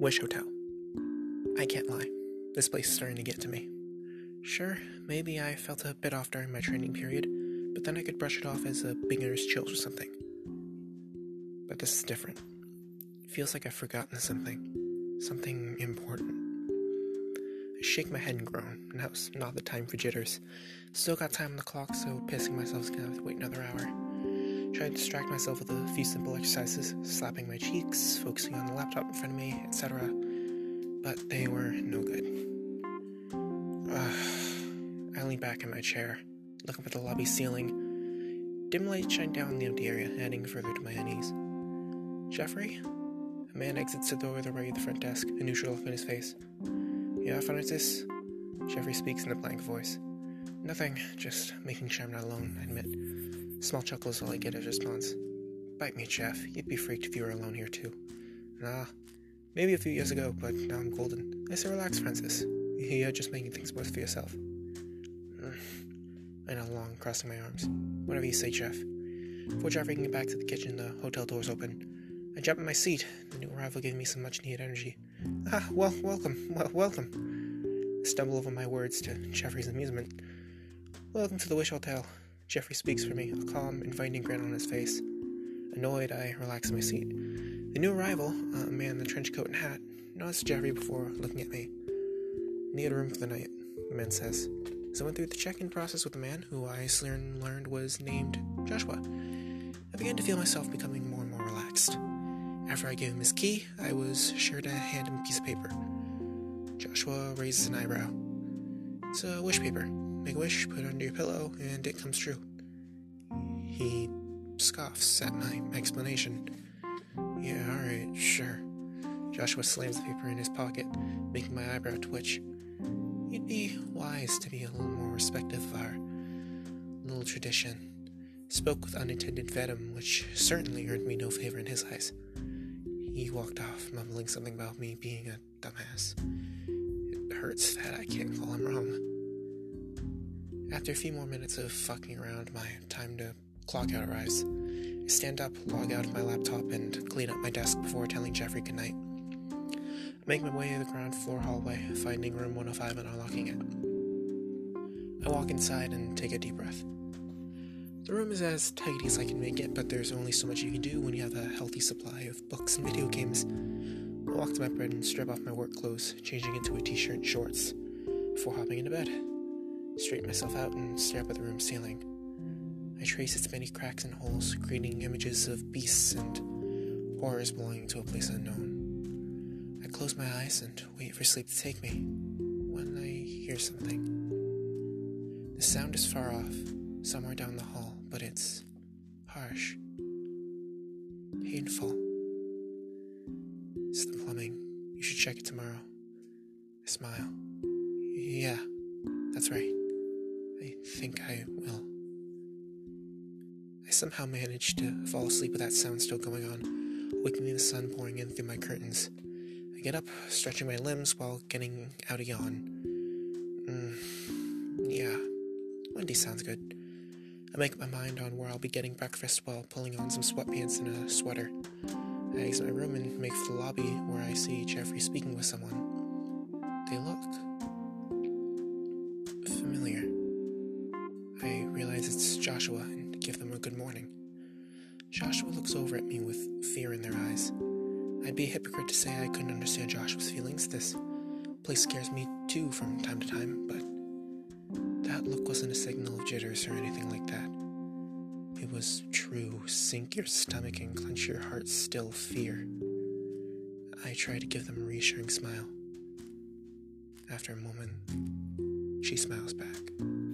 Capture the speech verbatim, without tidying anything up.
Wish Hotel. I can't lie. This place is starting to get to me. Sure, maybe I felt a bit off during my training period, but then I could brush it off as a beginner's chills or something. But this is different. It feels like I've forgotten something. Something important. I shake my head and groan. Now's not the time for jitters. Still got time on the clock, so pissing myself is gonna have to wait another hour. Try to distract myself with a few simple exercises, slapping my cheeks, focusing on the laptop in front of me, et cetera. But they were no good. Ugh. I lean back in my chair, look up at the lobby ceiling. Dim light shine down the empty area, adding further to my unease. Jeffrey? A man exits the door to the right of the front desk, a neutral look on his face. Yeah, Francis? Jeffrey speaks in a blank voice. Nothing, just making sure I'm not alone, I admit. Small chuckle is all I get as a response. Bite me, Jeff. You'd be freaked if you were alone here, too. Nah, maybe a few years ago, but now I'm golden. I say relax, Francis. You're just making things worse for yourself. I nod along, crossing my arms. Whatever you say, Jeff. Before Jeffrey can get back to the kitchen, the hotel doors open. I jump in my seat, the new arrival giving me some much-needed energy. Ah, well, welcome, well, welcome. I stumble over my words to Jeffrey's amusement. Welcome to the Wish Hotel. Jeffrey speaks for me, a calm, inviting grin on his face. Annoyed, I relax in my seat. The new arrival, a man in a trench coat and hat, nods Jeffrey before looking at me. Need a room for the night, the man says. As I went through the check-in process with a man who I soon learned was named Joshua, I began to feel myself becoming more and more relaxed. After I gave him his key, I was sure to hand him a piece of paper. Joshua raises an eyebrow. It's a wish paper. Make a wish, put it under your pillow, and it comes true. He scoffs at my explanation. Yeah, alright, sure. Joshua slams the paper in his pocket, making my eyebrow twitch. You'd be wise to be a little more respectful of our little tradition. Spoke with unintended venom, which certainly earned me no favor in his eyes. He walked off, mumbling something about me being a dumbass. It hurts that I can't call him wrong. After a few more minutes of fucking around, my time to clock out arrives. I stand up, log out of my laptop, and clean up my desk before telling Jeffrey goodnight. I make my way to the ground floor hallway, finding room one oh five and unlocking it. I walk inside and take a deep breath. The room is as tidy as I can make it, but there's only so much you can do when you have a healthy supply of books and video games. I walk to my bed and strip off my work clothes, changing into a t-shirt and shorts, before hopping into bed. Straighten myself out and stare up at the room's ceiling. I trace its many cracks and holes, creating images of beasts and horrors belonging to a place unknown. I close my eyes and wait for sleep to take me, when I hear something. The sound is far off, somewhere down the hall, but it's harsh, painful. It's the plumbing. You should check it tomorrow. I smile. Yeah, that's right. I think I will. I somehow managed to fall asleep with that sound still going on, awakening the sun pouring in through my curtains. I get up, stretching my limbs while getting out a yawn. Mm, yeah, Wendy sounds good. I make up my mind on where I'll be getting breakfast while pulling on some sweatpants and a sweater. I exit my room and make for the lobby where I see Jeffrey speaking with someone. They look familiar. I realize it's Joshua and give them a good morning. Joshua looks over at me with fear in their eyes. I'd be a hypocrite to say I couldn't understand Joshua's feelings. This place scares me too from time to time, but that look wasn't a signal of jitters or anything like that. It was true, sink your stomach and clench your heart still fear. I try to give them a reassuring smile. After a moment, she smiles back.